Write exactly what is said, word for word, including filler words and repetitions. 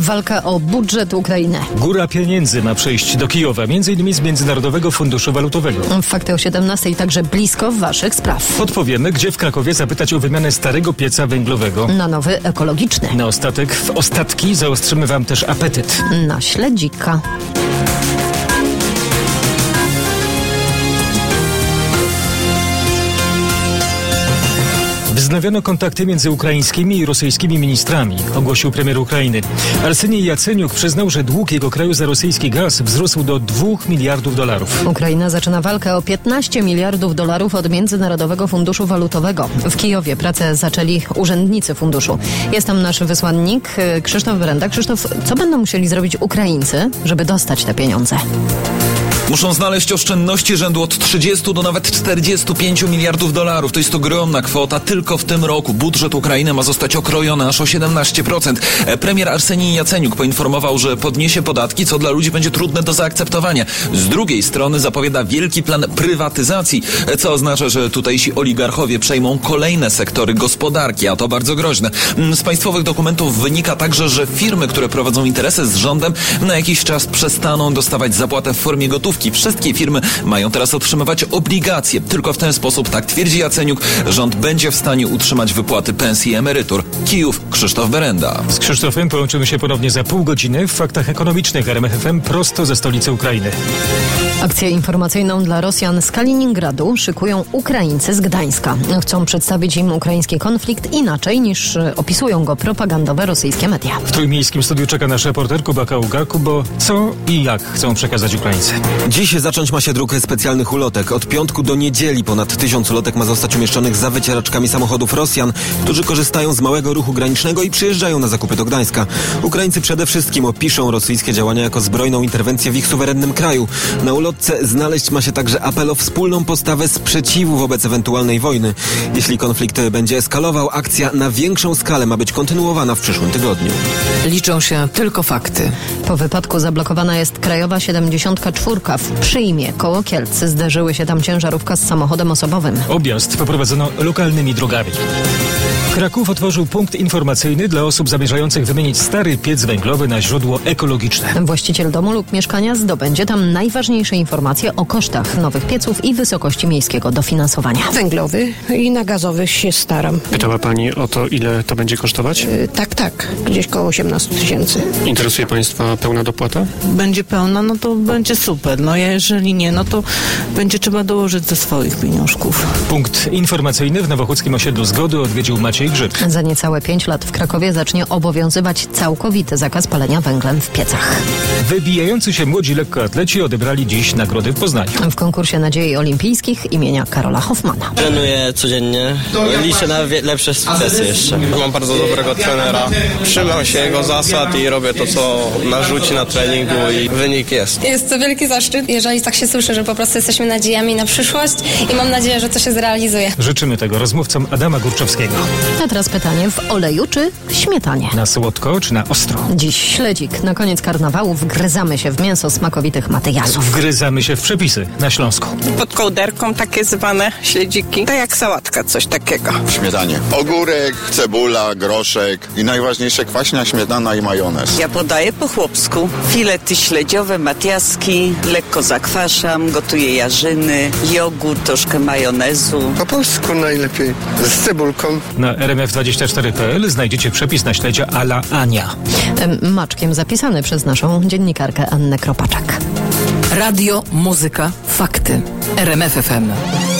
Walka o budżet Ukrainy. Góra pieniędzy ma przejść do Kijowa, między innymi z Międzynarodowego Funduszu Walutowego. Fakty o siedemnastej także blisko waszych spraw. Podpowiemy, gdzie w Krakowie zapytać o wymianę starego pieca węglowego Na nowy ekologiczny. na ostatek. W ostatki zaostrzymy wam też apetyt. Na śledzika. Wznowiono kontakty między ukraińskimi i rosyjskimi ministrami, ogłosił premier Ukrainy. Arsenij Jaceniuk przyznał, że dług jego kraju za rosyjski gaz wzrósł do dwóch miliardów dolarów. Ukraina zaczyna walkę o piętnaście miliardów dolarów od Międzynarodowego Funduszu Walutowego. W Kijowie pracę zaczęli urzędnicy funduszu. Jest tam nasz wysłannik Krzysztof Berenda. Krzysztof, co będą musieli zrobić Ukraińcy, żeby dostać te pieniądze? Muszą znaleźć oszczędności rzędu od trzydziestu do nawet czterdziestu pięciu miliardów dolarów. To jest ogromna kwota. Tylko w tym roku budżet Ukrainy ma zostać okrojony aż o siedemnaście procent. Premier Arsenij Jaceniuk poinformował, że podniesie podatki, co dla ludzi będzie trudne do zaakceptowania. Z drugiej strony zapowiada wielki plan prywatyzacji, co oznacza, że tutejsi oligarchowie przejmą kolejne sektory gospodarki, a to bardzo groźne. Z państwowych dokumentów wynika także, że firmy, które prowadzą interesy z rządem, na jakiś czas przestaną dostawać zapłatę w formie gotówki. Wszystkie firmy mają teraz otrzymywać obligacje. Tylko w ten sposób, tak twierdzi Jaceniuk, rząd będzie w stanie utrzymać wypłaty pensji i emerytur. Kijów, Krzysztof Berenda. Z Krzysztofem połączymy się ponownie za pół godziny w Faktach Ekonomicznych R M F F M prosto ze stolicy Ukrainy. Akcję informacyjną dla Rosjan z Kaliningradu szykują Ukraińcy z Gdańska. Chcą przedstawić im ukraiński konflikt inaczej niż opisują go propagandowe rosyjskie media. W trójmiejskim studiu czeka nasz reporter Kuba Kaługa. Kubo, co i jak chcą przekazać Ukraińcy? Dziś zacząć ma się druk specjalnych ulotek. Od piątku do niedzieli ponad tysiąc ulotek ma zostać umieszczonych za wycieraczkami samochodów Rosjan, którzy korzystają z małego ruchu granicznego i przyjeżdżają na zakupy do Gdańska. Ukraińcy przede wszystkim opiszą rosyjskie działania jako zbrojną interwencję w ich suwerennym kraju. Na ulotce znaleźć ma się także apel o wspólną postawę sprzeciwu wobec ewentualnej wojny. Jeśli konflikt będzie eskalował, akcja na większą skalę ma być kontynuowana w przyszłym tygodniu. Liczą się tylko fakty. Po wypadku zablokowana jest Krajowa siedemdziesiąt cztery. W Przyjmie koło Kielc zderzyły się tam ciężarówka z samochodem osobowym. Objazd poprowadzono lokalnymi drogami. Kraków otworzył punkt informacyjny dla osób zamierzających wymienić stary piec węglowy na źródło ekologiczne. Właściciel domu lub mieszkania zdobędzie tam najważniejsze informacje o kosztach nowych pieców i wysokości miejskiego dofinansowania. Węglowy i na gazowy się staram. Pytała Pani o to, ile to będzie kosztować? Yy, tak, tak. Gdzieś koło osiemnaście tysięcy. Interesuje Państwa pełna dopłata? Będzie pełna, no to będzie super. No jeżeli nie, no to będzie trzeba dołożyć ze swoich pieniążków. Punkt informacyjny w nowochódzkim osiedlu Zgody odwiedził Maciej Grzyb. Za niecałe pięć lat w Krakowie zacznie obowiązywać całkowity zakaz palenia węglem w piecach. Wybijający się młodzi lekkoatleci odebrali dziś nagrody w Poznaniu. W konkursie nadziei olimpijskich imienia Karola Hoffmana. Trenuję codziennie. Liczę na wie- lepsze sukcesy jeszcze. Mam bardzo dobrego trenera. Trzymam się jego zasad i robię to, co narzuci na treningu i wynik jest. Jest to wielki zaszczyt, jeżeli tak się słyszy, że po prostu jesteśmy nadziejami na przyszłość i mam nadzieję, że to się zrealizuje. Życzymy tego rozmówcom Adama Górczewskiego. A teraz pytanie, w oleju czy w śmietanie? Na słodko czy na ostro? Dziś śledzik. Na koniec karnawału wgryzamy się w mięso smakowitych matyjasów. Wgryzamy się w przepisy na Śląsku. Pod kołderką takie zwane śledziki. To jak sałatka, coś takiego. W śmietanie. Ogórek, cebula, groszek i najważniejsze kwaśna śmietana i majonez. Ja podaję po chłopsku. Filety śledziowe, matiaski, lekko zakwaszam, gotuję jarzyny, jogurt, troszkę majonezu. Po polsku najlepiej, z cebulką. Na R M F dwadzieścia cztery kropka p l znajdziecie przepis na śledzia a la Ania. Maczkiem zapisany przez naszą dziennikarkę Annę Kropaczak. Radio, muzyka, fakty. R M F F M.